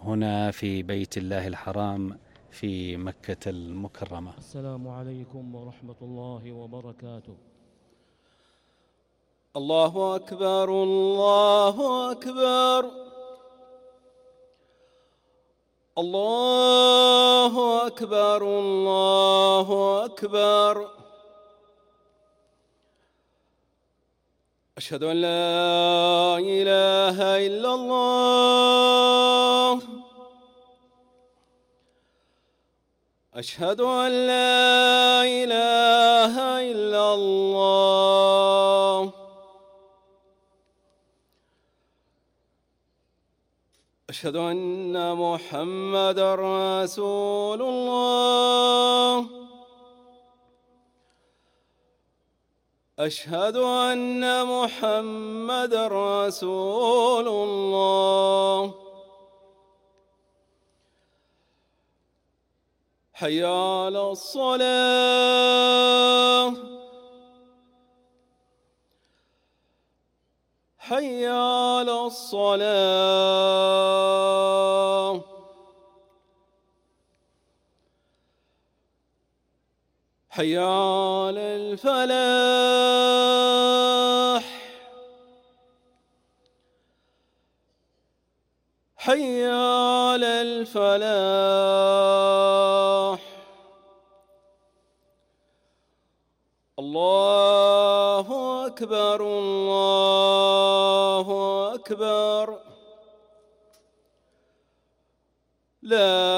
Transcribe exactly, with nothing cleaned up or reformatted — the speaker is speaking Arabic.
هنا في بيت الله الحرام في مكة المكرمة. السلام عليكم ورحمة الله وبركاته. الله أكبر الله أكبر الله أكبر الله أكبر. أشهد أن لا إله إلا الله. أشهد أن لا إله إلا الله. أشهد أن محمدًا رسول الله. أشهد أن محمدًا رسول الله. حي على الصلاة. حي على الصلاة. حي على الفلاح. حي على الفلاح. الله أكبر الله أكبر. لا